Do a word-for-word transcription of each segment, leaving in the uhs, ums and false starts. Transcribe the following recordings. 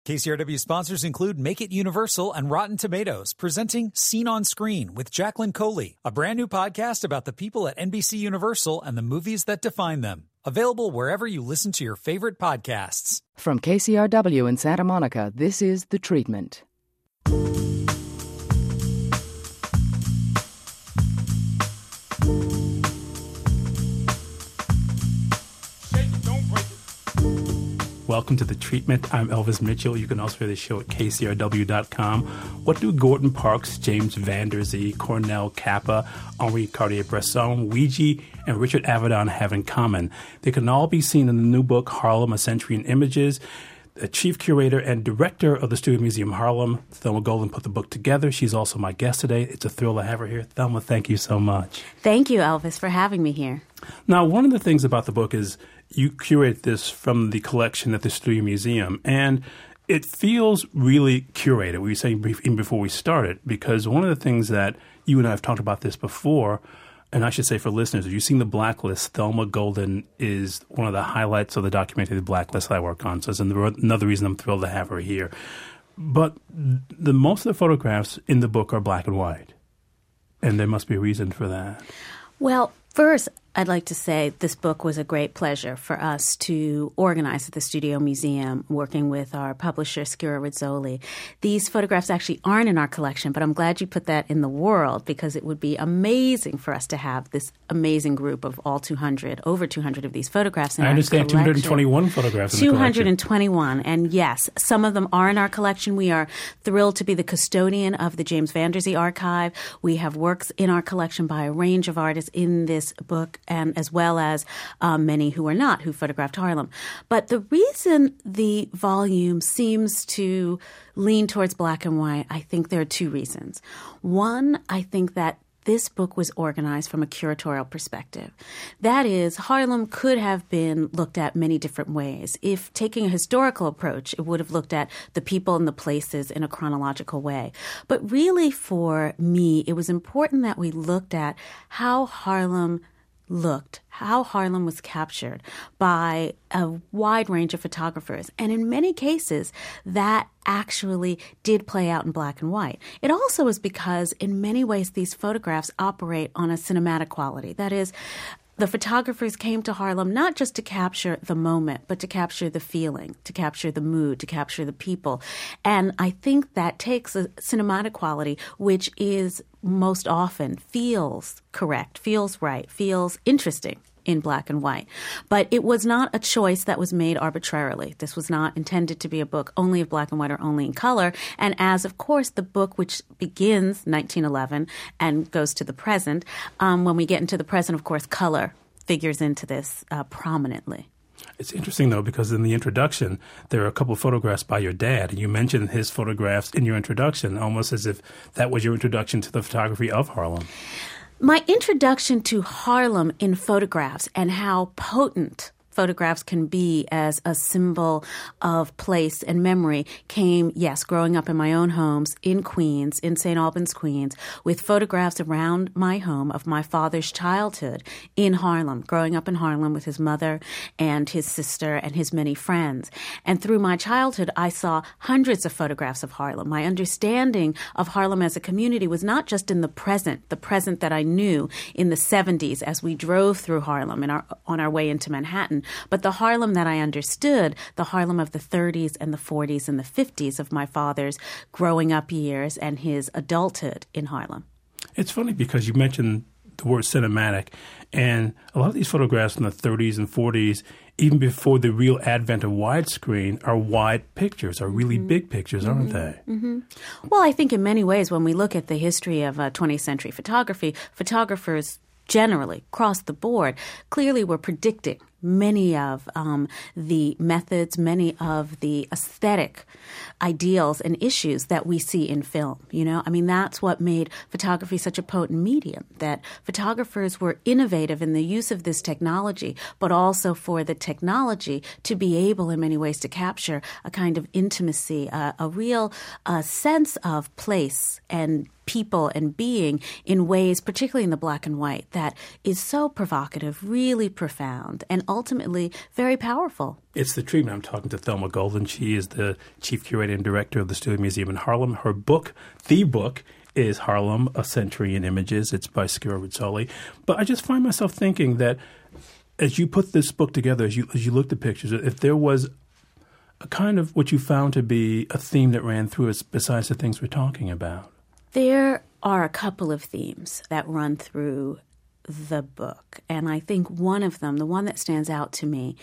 K C R W sponsors include Make It Universal and Rotten Tomatoes, presenting Scene on Screen with Jacqueline Coley, a brand new podcast about the people at N B C Universal and the movies that define them. Available wherever you listen to your favorite podcasts. From K C R W in Santa Monica, this is The Treatment. Welcome to The Treatment. I'm Elvis Mitchell. You can also hear the show at K C R W dot com. What do Gordon Parks, James Van Der Zee, Cornel Kappa, Henri Cartier-Bresson, Ouija, and Richard Avedon have in common? They can all be seen in the new book, Harlem, A Century in Images. The chief curator and director of the Studio Museum Harlem, Thelma Golden, put the book together. She's also my guest today. It's a thrill to have her here. Thelma, thank you so much. Thank you, Elvis, for having me here. Now, one of the things about the book is you curate this from the collection at the Studio Museum, and it feels really curated. We were saying even before we started, because one of the things that you and I have talked about this before, and I should say for listeners, if you've seen The Blacklist, Thelma Golden is one of the highlights of the documentary The Blacklist that I work on. So it's another reason I'm thrilled to have her here. But the most of the photographs in the book are black and white, and there must be a reason for that. Well, first, I'd like to say this book was a great pleasure for us to organize at the Studio Museum, working with our publisher, Skira Rizzoli. These photographs actually aren't in our collection, but I'm glad you put that in the world because it would be amazing for us to have this amazing group of all two hundred, over two hundred of these photographs in I our understand collection. two hundred twenty-one photographs in the collection. two hundred twenty-one, and yes, some of them are in our collection. We are thrilled to be the custodian of the James Van Der Zee archive. We have works in our collection by a range of artists in this book, and as well as um, many who are not, who photographed Harlem. But the reason the volume seems to lean towards black and white, I think there are two reasons. One, I think that this book was organized from a curatorial perspective. That is, Harlem could have been looked at many different ways. If taking a historical approach, it would have looked at the people and the places in a chronological way. But really for me, it was important that we looked at how Harlem looked, how Harlem was captured by a wide range of photographers. And in many cases, that actually did play out in black and white. It also is because in many ways these photographs operate on a cinematic quality. That is, the photographers came to Harlem not just to capture the moment, but to capture the feeling, to capture the mood, to capture the people. And I think that takes a cinematic quality, which is most often feels correct, feels right, feels interesting in black and white. But it was not a choice that was made arbitrarily. This was not intended to be a book only of black and white or only in color. And as, of course, the book, which begins nineteen eleven and goes to the present, um, when we get into the present, of course, color figures into this uh, prominently. It's interesting, though, because in the introduction, there are a couple of photographs by your dad, and you mentioned his photographs in your introduction, almost as if that was your introduction to the photography of Harlem. My introduction to Harlem in photographs and how potent photographs can be as a symbol of place and memory came, yes, growing up in my own homes in Queens, in Saint Albans, Queens, with photographs around my home of my father's childhood in Harlem, growing up in Harlem with his mother and his sister and his many friends. And through my childhood, I saw hundreds of photographs of Harlem. My understanding of Harlem as a community was not just in the present, the present that I knew in the seventies as we drove through Harlem in our, on our way into Manhattan, but the Harlem that I understood, the Harlem of the thirties and the forties and the fifties of my father's growing up years and his adulthood in Harlem. It's funny because you mentioned the word cinematic, and a lot of these photographs in the thirties and forties, even before the real advent of widescreen, are wide pictures, are really mm-hmm. big pictures, aren't mm-hmm. they? Mm-hmm. Well, I think in many ways, when we look at the history of uh, twentieth century photography, photographers generally, across the board, clearly were predicting many of um, the methods, many of the aesthetic ideals and issues that we see in film. You know, I mean, that's what made photography such a potent medium, that photographers were innovative in the use of this technology, but also for the technology to be able in many ways to capture a kind of intimacy, uh, a real uh, sense of place and people and being in ways, particularly in the black and white, that is so provocative, really profound, and ultimately very powerful. It's the treatment. I'm talking to Thelma Golden. She is the chief curator and director of the Studio Museum in Harlem. Her book, the book, is Harlem, A Century in Images. It's by Skira Rizzoli. But I just find myself thinking that as you put this book together, as you as you looked at pictures, if there was a kind of what you found to be a theme that ran through it besides the things we're talking about. There are a couple of themes that run through the book. And I think one of them, the one that stands out to me,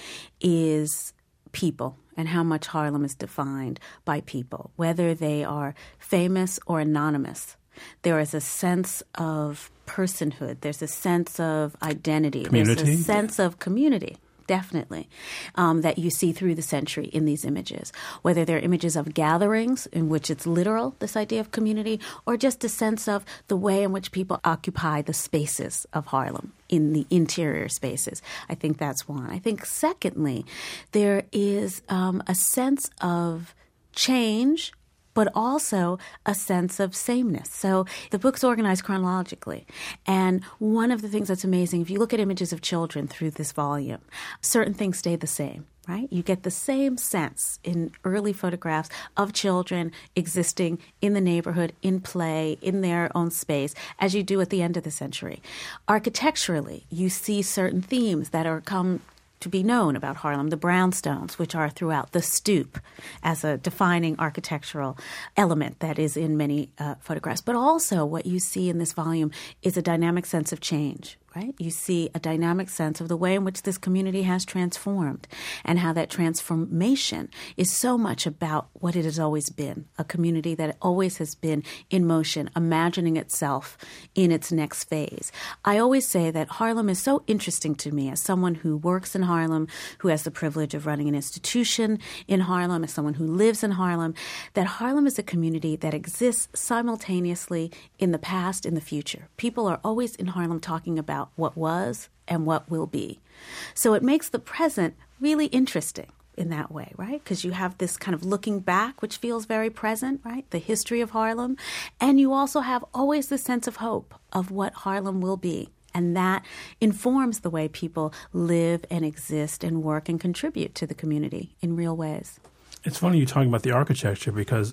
is people and how much Harlem is defined by people, whether they are famous or anonymous. There is a sense of personhood. There's a sense of identity. Community. There's a sense of community. Definitely, um, that you see through the century in these images, whether they're images of gatherings in which it's literal, this idea of community, or just a sense of the way in which people occupy the spaces of Harlem, in the interior spaces. I think that's one. I think secondly, there is um, a sense of change, but also a sense of sameness. So the book's organized chronologically. And one of the things that's amazing, if you look at images of children through this volume, certain things stay the same, right? You get the same sense in early photographs of children existing in the neighborhood, in play, in their own space, as you do at the end of the century. Architecturally, you see certain themes that are come to be known about Harlem, the brownstones, which are throughout, the stoop as a defining architectural element that is in many uh, photographs. But also what you see in this volume is a dynamic sense of change, right? You see a dynamic sense of the way in which this community has transformed and how that transformation is so much about what it has always been, a community that always has been in motion, imagining itself in its next phase. I always say that Harlem is so interesting to me as someone who works in Harlem, who has the privilege of running an institution in Harlem, as someone who lives in Harlem, that Harlem is a community that exists simultaneously in the past and the future. People are always in Harlem talking about what was and what will be. So it makes the present really interesting in that way, right? Because you have this kind of looking back, which feels very present, right? The history of Harlem. And you also have always this sense of hope of what Harlem will be. And that informs the way people live and exist and work and contribute to the community in real ways. It's funny you're talking about the architecture because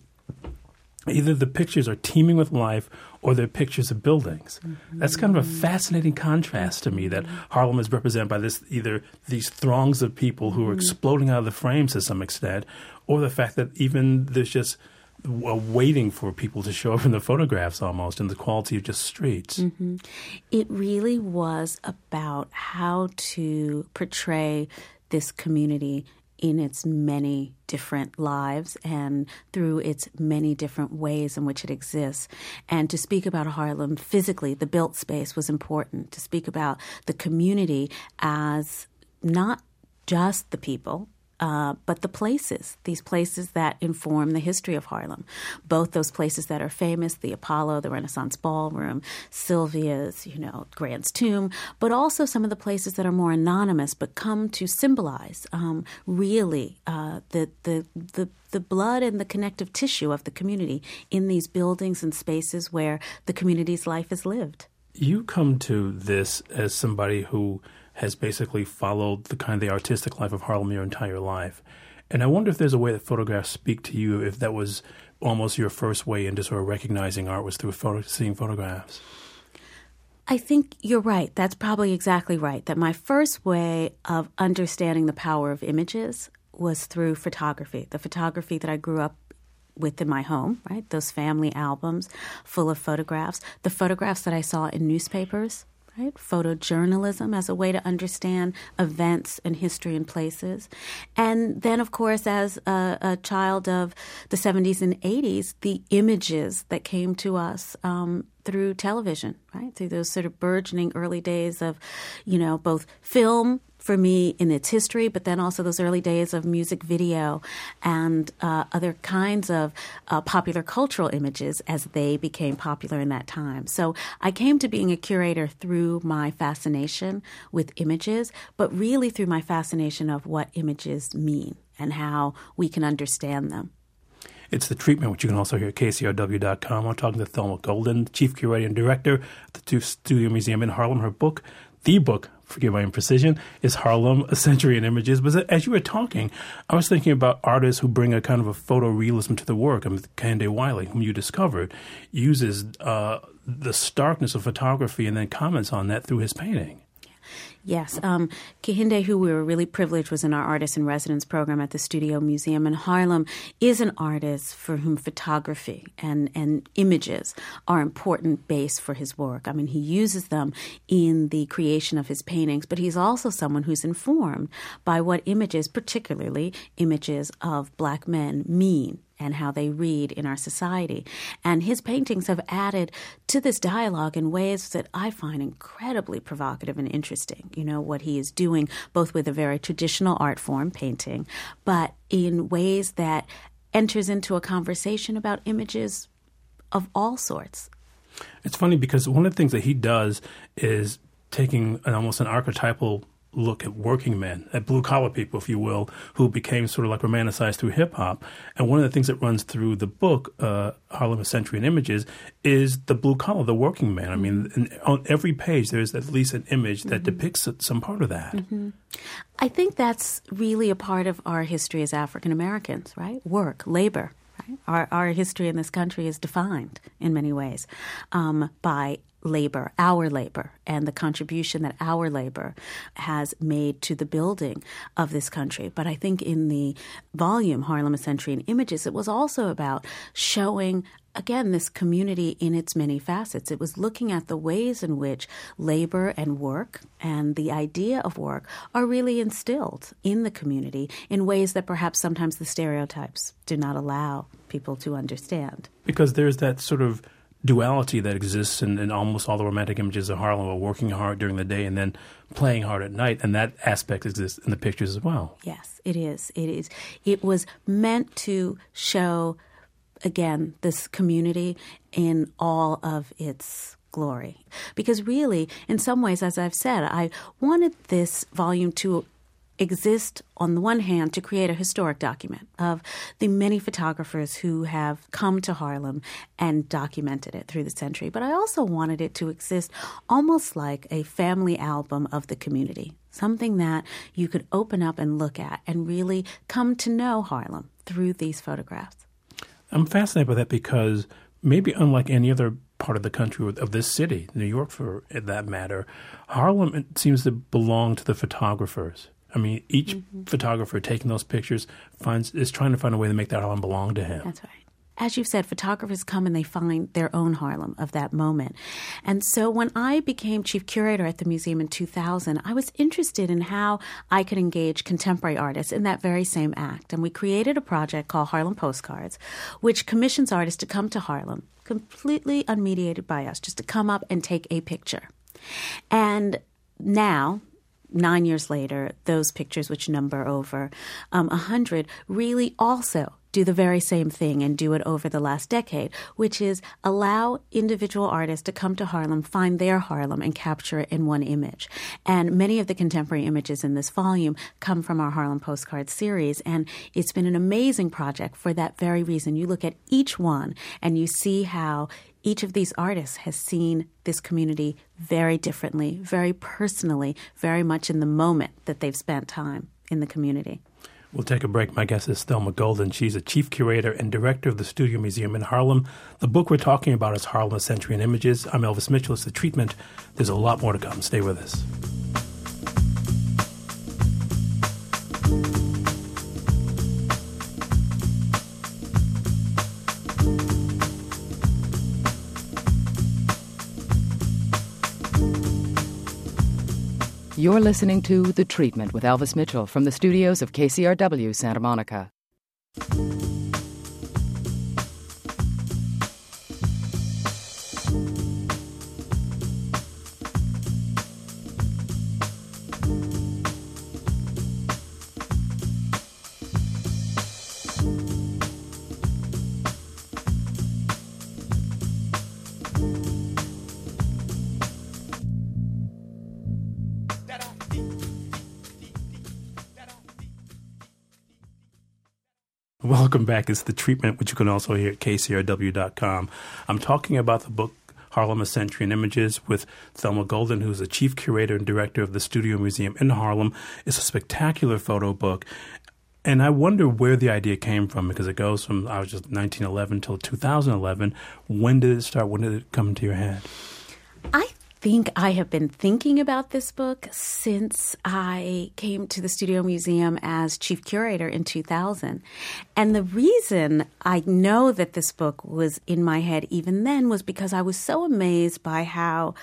either the pictures are teeming with life or they're pictures of buildings. Mm-hmm. That's kind of a fascinating contrast to me, that Harlem is represented by this either these throngs of people who are mm-hmm. exploding out of the frames to some extent, or the fact that even there's just uh, waiting for people to show up in the photographs almost, and the quality of just streets. Mm-hmm. It really was about how to portray this community in its many different lives and through its many different ways in which it exists. And to speak about Harlem physically, the built space was important. To speak about the community as not just the people, Uh, but the places, these places that inform the history of Harlem, both those places that are famous, the Apollo, the Renaissance Ballroom, Sylvia's, you know, Grant's Tomb, but also some of the places that are more anonymous but come to symbolize um, really uh, the, the the the blood and the connective tissue of the community in these buildings and spaces where the community's life is lived. You come to this as somebody who has basically followed the kind of the artistic life of Harlem your entire life. And I wonder if there's a way that photographs speak to you, if that was almost your first way into sort of recognizing art was through photo, seeing photographs. I think you're right. That's probably exactly right, that my first way of understanding the power of images was through photography, the photography that I grew up with in my home, right? Those family albums full of photographs, the photographs that I saw in newspapers, right? Photojournalism as a way to understand events and history and places. And then, of course, as a, a child of the seventies and eighties, the images that came to us um, through television, right? Through those sort of burgeoning early days of, you know, both film for me in its history, but then also those early days of music video and uh, other kinds of uh, popular cultural images as they became popular in that time. So I came to being a curator through my fascination with images, but really through my fascination of what images mean and how we can understand them. It's The Treatment, which you can also hear at K C R W dot com. I'm talking to Thelma Golden, Chief Curator and Director at the Studio Museum in Harlem. Her book, the book, forgive my imprecision, is Harlem, A Century in Images. But as you were talking, I was thinking about artists who bring a kind of a photorealism to the work. I mean, Kehinde Wiley, whom you discovered, uses uh, the starkness of photography and then comments on that through his painting. Yes. Um, Kehinde, who we were really privileged, was in our Artist in Residence program at the Studio Museum in Harlem, is an artist for whom photography and, and images are an important base for his work. I mean, he uses them in the creation of his paintings, but he's also someone who's informed by what images, particularly images of Black men, mean and how they read in our society. And his paintings have added to this dialogue in ways that I find incredibly provocative and interesting. You know, what he is doing both with a very traditional art form, painting, but in ways that enters into a conversation about images of all sorts. It's funny because one of the things that he does is taking an almost an archetypal look at working men, at blue-collar people, if you will, who became sort of like romanticized through hip-hop. And one of the things that runs through the book, uh, Harlem, A Century in Images, is the blue-collar, the working man. I mean, in, on every page, there's at least an image that mm-hmm. depicts some part of that. Mm-hmm. I think that's really a part of our history as African Americans, right? Work, labor. Right? Our, our history in this country is defined in many ways um, by labor, our labor, and the contribution that our labor has made to the building of this country. But I think in the volume, Harlem, A Century in Images, it was also about showing, again, this community in its many facets. It was looking at the ways in which labor and work and the idea of work are really instilled in the community in ways that perhaps sometimes the stereotypes do not allow people to understand. Because there's that sort of duality that exists in, in almost all the romantic images of Harlem, of working hard during the day and then playing hard at night, and that aspect exists in the pictures as well. Yes, it is. It is. It was meant to show, again, this community in all of its glory. Because really, in some ways, as I've said, I wanted this volume to exist, on the one hand, to create a historic document of the many photographers who have come to Harlem and documented it through the century. But I also wanted it to exist almost like a family album of the community, something that you could open up and look at and really come to know Harlem through these photographs. I'm fascinated by that because maybe unlike any other part of the country, of this city, New York for that matter, Harlem it seems to belong to the photographers. I mean, each mm-hmm. photographer taking those pictures finds is trying to find a way to make that Harlem belong to him. That's right. As you've said, photographers come and they find their own Harlem of that moment. And so when I became chief curator at the museum in two thousand, I was interested in how I could engage contemporary artists in that very same act. And we created a project called Harlem Postcards, which commissions artists to come to Harlem, completely unmediated by us, just to come up and take a picture. And now, nine years later, those pictures, which number over um, one hundred, really also do the very same thing and do it over the last decade, which is allow individual artists to come to Harlem, find their Harlem, and capture it in one image. And many of the contemporary images in this volume come from our Harlem Postcard series, and it's been an amazing project for that very reason. You look at each one and you see how each of these artists has seen this community very differently, very personally, very much in the moment that they've spent time in the community. We'll take a break. My guest is Thelma Golden. She's a chief curator and director of the Studio Museum in Harlem. The book we're talking about is Harlem, A Century in Images. I'm Elvis Mitchell. It's The Treatment. There's a lot more to come. Stay with us. You're listening to The Treatment with Elvis Mitchell from the studios of K C R W Santa Monica. Welcome back. It's The Treatment, which you can also hear at K C R W dot com. I'm talking about the book Harlem, A Century in Images, with Thelma Golden, who's the chief curator and director of the Studio Museum in Harlem. It's a spectacular photo book. And I wonder where the idea came from, because it goes from, I was just nineteen eleven till two thousand eleven. When did it start? When did it come into your head? I think I have been thinking about this book since I came to the Studio Museum as chief curator in two thousand. And the reason I know that this book was in my head even then was because I was so amazed by how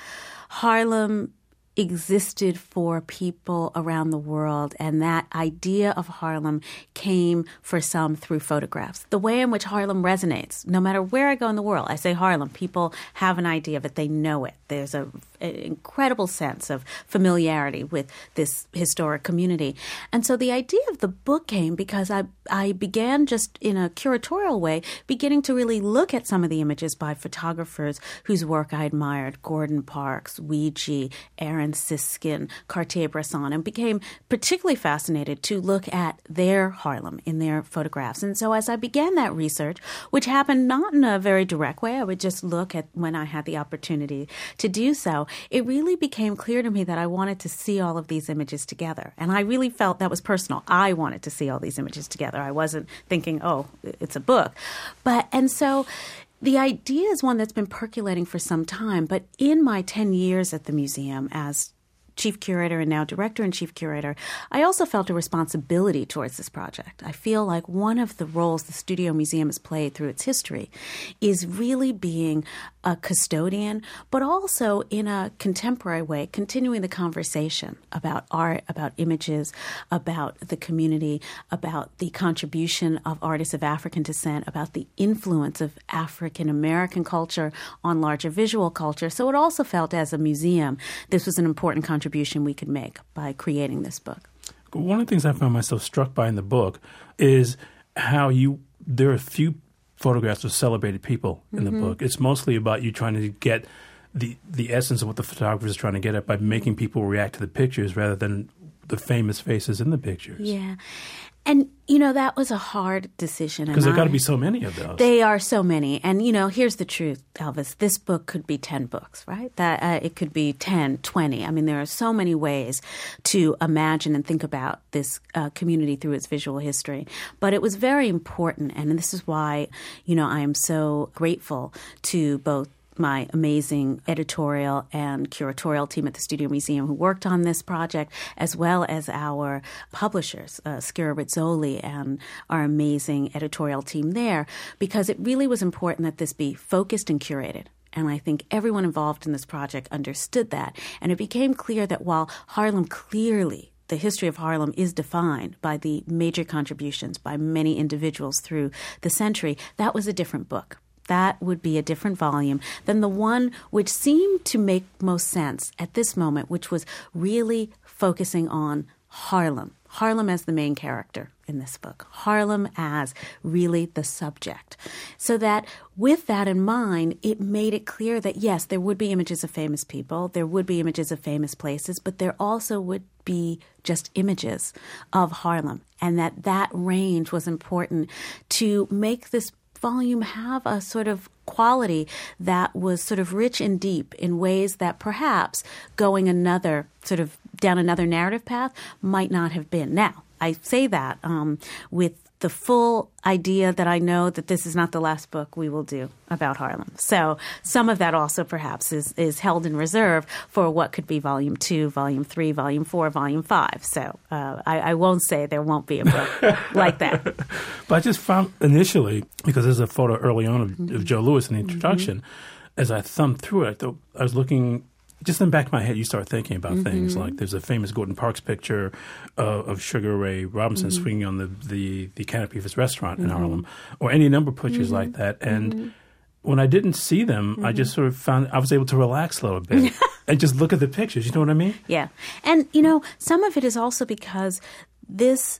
Harlem existed for people around the world, and that idea of Harlem came for some through photographs. The way in which Harlem resonates, no matter where I go in the world, I say Harlem, people have an idea of it, they know it. There's a, an incredible sense of familiarity with this historic community. And so the idea of the book came because I, I began just in a curatorial way, beginning to really look at some of the images by photographers whose work I admired, Gordon Parks, Weegee, Aaron Siskin, Cartier-Bresson, and became particularly fascinated to look at their Harlem in their photographs. And so as I began that research, which happened not in a very direct way, I would just look at when I had the opportunity to do so, it really became clear to me that I wanted to see all of these images together. And I really felt that was personal. I wanted to see all these images together. I wasn't thinking, oh, it's a book. But, and so the idea is one that's been percolating for some time, but in my ten years at the museum as chief curator and now director and chief curator, I also felt a responsibility towards this project. I feel like one of the roles the Studio Museum has played through its history is really being a custodian, but also in a contemporary way, continuing the conversation about art, about images, about the community, about the contribution of artists of African descent, about the influence of African American culture on larger visual culture. So it also felt as a museum, this was an important contribution we could make by creating this book. One of the things I found myself struck by in the book is how you there are a few photographs of celebrated people in mm-hmm. the book. It's mostly about you trying to get the the essence of what the photographer is trying to get at by making people react to the pictures rather than the famous faces in the pictures. Yeah. And, you know, that was a hard decision. Because there got to be so many of those. They are so many. And, you know, here's the truth, Elvis. This book could be ten books, right? That uh, it could be ten, twenty. I mean, there are so many ways to imagine and think about this uh, community through its visual history. But it was very important. And this is why, you know, I am so grateful to both my amazing editorial and curatorial team at the Studio Museum who worked on this project, as well as our publishers, uh, Skira Rizzoli, and our amazing editorial team there, because it really was important that this be focused and curated. And I think everyone involved in this project understood that. And it became clear that while Harlem clearly the history of Harlem is defined by the major contributions by many individuals through the century, that was a different book. That would be a different volume than the one which seemed to make most sense at this moment, which was really focusing on Harlem. Harlem as the main character in this book. Harlem as really the subject. So that with that in mind, it made it clear that, yes, there would be images of famous people, there would be images of famous places, but there also would be just images of Harlem. And that that range was important to make this volume have a sort of quality that was sort of rich and deep in ways that perhaps going another sort of down another narrative path might not have been. Now, I say that um, with the full idea that I know that this is not the last book we will do about Harlem. So some of that also perhaps is, is held in reserve for what could be volume two, volume three, volume four, volume five. So uh, I, I won't say there won't be a book like that. But I just found initially, because there's a photo early on of, mm-hmm. of Joe Louis in the introduction, mm-hmm. as I thumbed through it, I was looking... Just in the back of my head, you start thinking about mm-hmm. things like there's a famous Gordon Parks picture uh, of Sugar Ray Robinson mm-hmm. swinging on the, the, the canopy of his restaurant mm-hmm. in Harlem, or any number of pictures mm-hmm. like that. And mm-hmm. when I didn't see them, mm-hmm. I just sort of found I was able to relax a little bit and just look at the pictures. You know what I mean? Yeah. And, you know, some of it is also because this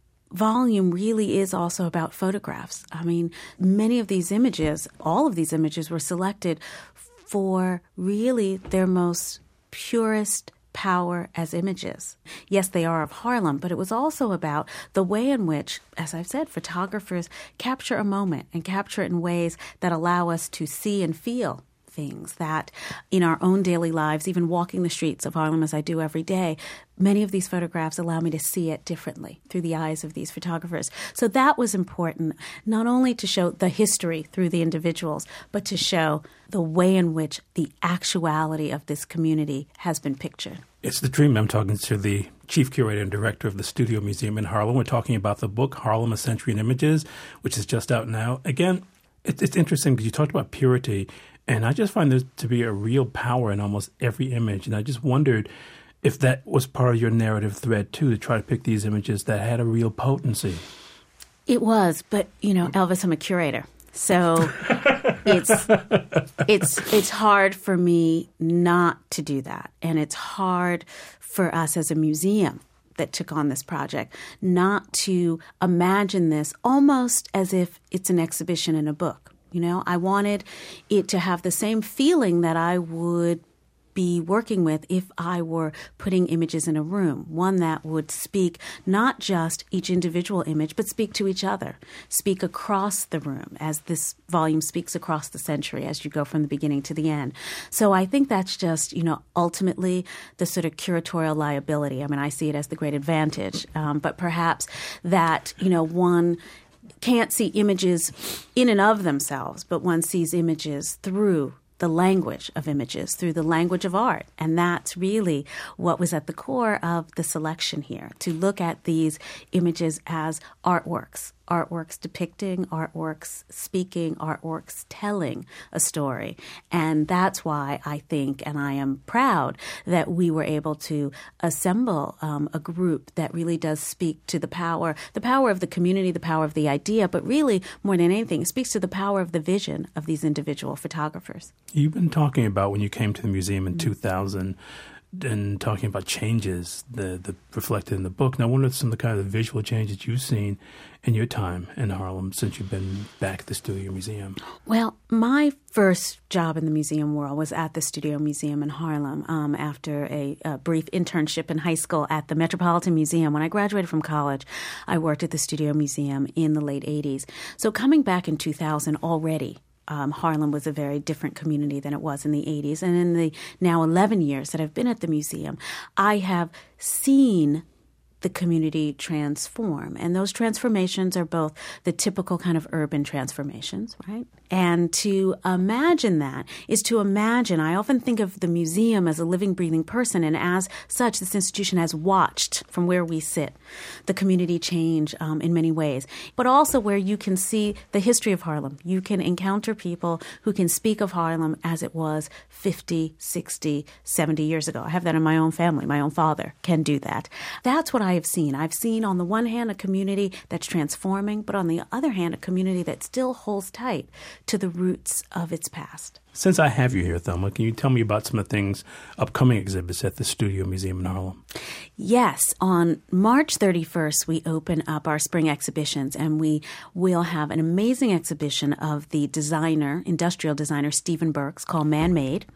volume really is also about photographs. I mean, many of these images, all of these images were selected for really their most purest power as images. Yes, they are of Harlem, but it was also about the way in which, as I've said, photographers capture a moment and capture it in ways that allow us to see and feel things that in our own daily lives, even walking the streets of Harlem as I do every day, many of these photographs allow me to see it differently through the eyes of these photographers. So that was important, not only to show the history through the individuals, but to show the way in which the actuality of this community has been pictured. It's The Treatment. I'm talking to the Chief Curator and Director of the Studio Museum in Harlem. We're talking about the book, Harlem, A Century in Images, which is just out now. Again, it, it's interesting because you talked about purity, and I just find there to be a real power in almost every image. And I just wondered if that was part of your narrative thread, too, to try to pick these images that had a real potency. It was, but, you know, Elvis, I'm a curator. So it's it's it's hard for me not to do that. And it's hard for us as a museum that took on this project not to imagine this almost as if it's an exhibition in a book. You know, I wanted it to have the same feeling that I would be working with if I were putting images in a room, one that would speak not just each individual image, but speak to each other, speak across the room as this volume speaks across the century as you go from the beginning to the end. So I think that's just, you know, ultimately the sort of curatorial liability. I mean, I see it as the great advantage, um, but perhaps that, you know, one can't see images in and of themselves, but one sees images through the language of images, through the language of art. And that's really what was at the core of the selection here, to look at these images as artworks, artworks depicting, artworks speaking, artworks telling a story. And that's why I think, and I am proud, that we were able to assemble um, a group that really does speak to the power, the power of the community, the power of the idea, but really, more than anything, it speaks to the power of the vision of these individual photographers. You've been talking about when you came to the museum in two thousand and talking about changes the, the reflected in the book. Now, what are some of the kind of visual changes you've seen in your time in Harlem since you've been back at the Studio Museum? Well, my first job in the museum world was at the Studio Museum in Harlem um, after a, a brief internship in high school at the Metropolitan Museum. When I graduated from college, I worked at the Studio Museum in the late eighties. So coming back in two thousand already, Um, Harlem was a very different community than it was in the eighties. And in the now eleven years that I've been at the museum, I have seen the community transform. And those transformations are both the typical kind of urban transformations, right? And to imagine that is to imagine, I often think of the museum as a living, breathing person. And as such, this institution has watched from where we sit the community change um, in many ways, but also where you can see the history of Harlem. You can encounter people who can speak of Harlem as it was fifty, sixty, seventy years ago. I have that in my own family. My own father can do that. That's what I have seen. I've seen, on the one hand, a community that's transforming, but on the other hand, a community that still holds tight to the roots of its past. Since I have you here, Thelma, can you tell me about some of the things, upcoming exhibits at the Studio Museum in Harlem? Yes. On March thirty-first, we open up our spring exhibitions, and we will have an amazing exhibition of the designer, industrial designer, Stephen Burks, called Man-Made.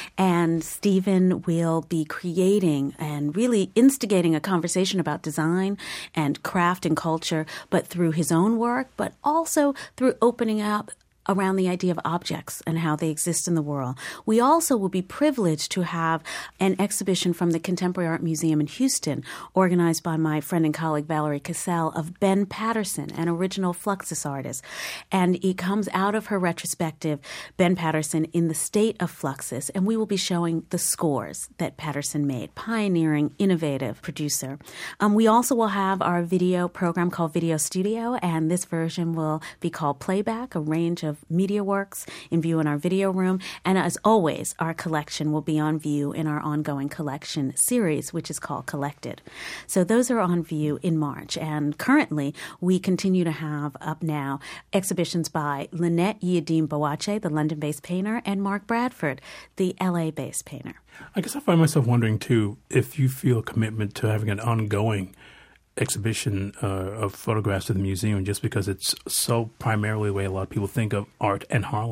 And Stephen will be creating and really instigating a conversation about design and craft and culture, but through his own work, but also through opening up around the idea of objects and how they exist in the world. We also will be privileged to have an exhibition from the Contemporary Art Museum in Houston, organized by my friend and colleague Valerie Cassell, of Ben Patterson, an original Fluxus artist. And it comes out of her retrospective, Ben Patterson in the State of Fluxus, and we will be showing the scores that Patterson made, pioneering, innovative producer. Um, we also will have our video program called Video Studio, and this version will be called Playback, a range of media works in view in our video room. And as always, our collection will be on view in our ongoing collection series, which is called Collected. So those are on view in March. And currently, we continue to have up now exhibitions by Lynette Yiadim Boache, the London-based painter, and Mark Bradford, the L A-based painter. I guess I find myself wondering, too, if you feel a commitment to having an ongoing exhibition uh, of photographs at the museum, just because it's so primarily the way a lot of people think of art and Harlem.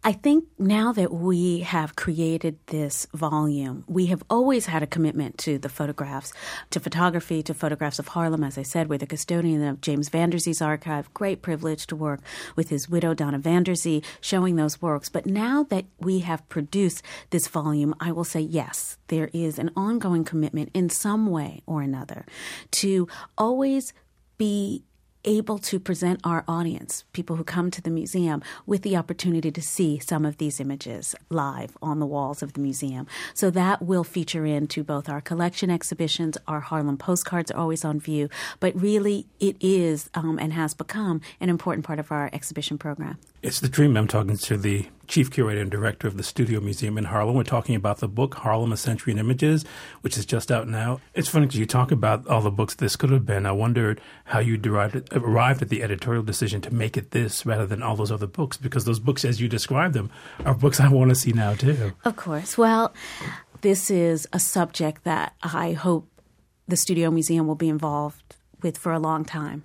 I think now that we have created this volume, we have always had a commitment to the photographs, to photography, to photographs of Harlem. As I said, we're the custodian of James Vanderzee's archive. Great privilege to work with his widow, Donna Vanderzee, showing those works. But now that we have produced this volume, I will say yes, there is an ongoing commitment in some way or another to always be able to present our audience, people who come to the museum, with the opportunity to see some of these images live on the walls of the museum. So that will feature into both our collection exhibitions. Our Harlem postcards are always on view, but really it is um, and has become an important part of our exhibition program. It's The Treatment. I'm talking to the chief curator and director of the Studio Museum in Harlem. We're talking about the book, Harlem, A Century in Images, which is just out now. It's funny because you talk about all the books this could have been. I wondered how you derived, arrived at the editorial decision to make it this rather than all those other books, because those books, as you describe them, are books I want to see now, too. Of course. Well, this is a subject that I hope the Studio Museum will be involved with for a long time,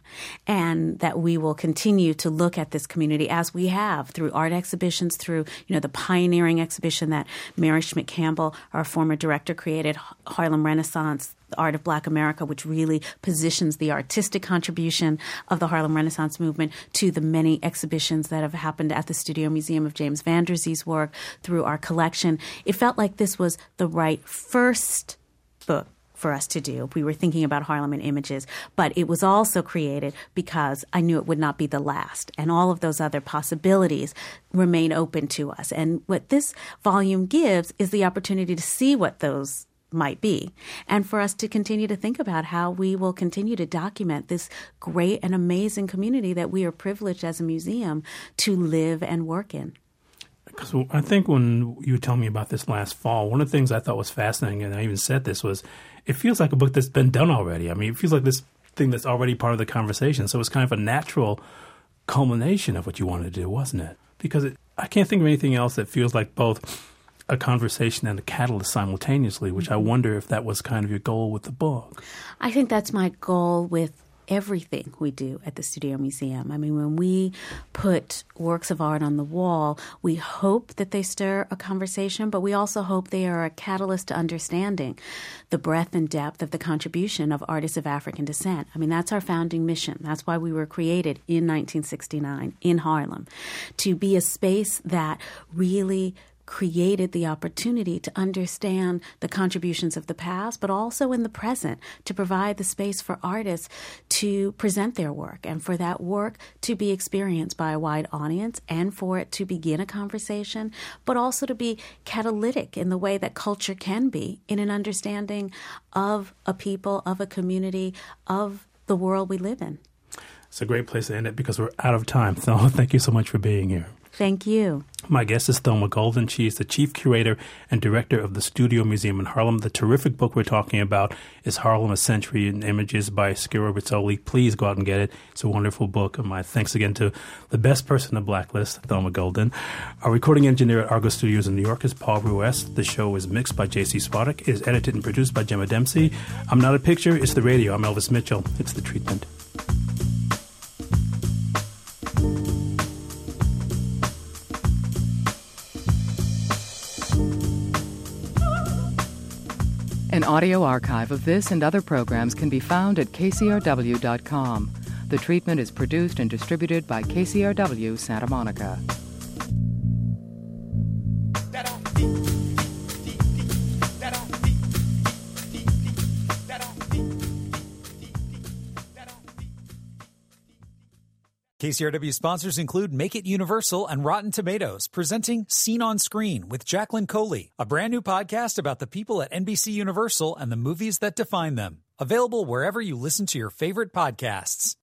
and that we will continue to look at this community as we have through art exhibitions, through, you know, the pioneering exhibition that Mary Schmidt Campbell, our former director, created, Harlem Renaissance, the Art of Black America, which really positions the artistic contribution of the Harlem Renaissance movement, to the many exhibitions that have happened at the Studio Museum of James Vanderzee's work, through our collection. It felt like this was the right first book for us to do. We were thinking about Harlem in Images, but it was also created because I knew it would not be the last, and all of those other possibilities remain open to us. And what this volume gives is the opportunity to see what those might be, and for us to continue to think about how we will continue to document this great and amazing community that we are privileged as a museum to live and work in. Because I think when you were telling me about this last fall, one of the things I thought was fascinating, and I even said this, was it feels like a book that's been done already. I mean, it feels like this thing that's already part of the conversation. So it's kind of a natural culmination of what you wanted to do, wasn't it? Because it, I can't think of anything else that feels like both a conversation and a catalyst simultaneously, which I wonder if that was kind of your goal with the book. I think that's my goal with everything we do at the Studio Museum. I mean, when we put works of art on the wall, we hope that they stir a conversation, but we also hope they are a catalyst to understanding the breadth and depth of the contribution of artists of African descent. I mean, that's our founding mission. That's why we were created in nineteen sixty-nine in Harlem, to be a space that really created the opportunity to understand the contributions of the past, but also in the present, to provide the space for artists to present their work, and for that work to be experienced by a wide audience, and for it to begin a conversation, but also to be catalytic in the way that culture can be, in an understanding of a people, of a community, of the world we live in. It's a great place to end it because we're out of time. So thank you so much for being here. Thank you. My guest is Thelma Golden. She is the chief curator and director of the Studio Museum in Harlem. The terrific book we're talking about is Harlem, A Century in Images by Skira Rizzoli. Please go out and get it. It's a wonderful book. And my thanks again to the best person to blacklist, Thelma Golden. Our recording engineer at Argo Studios in New York is Paul Ruess. The show is mixed by J C Swadek. It is edited and produced by Gemma Dempsey. I'm not a picture. It's the radio. I'm Elvis Mitchell. It's The Treatment. An audio archive of this and other programs can be found at K C R W dot com. The Treatment is produced and distributed by K C R W Santa Monica. K C R W sponsors include Make It Universal and Rotten Tomatoes, presenting Scene on Screen with Jacqueline Coley, a brand new podcast about the people at N B C Universal and the movies that define them. Available wherever you listen to your favorite podcasts.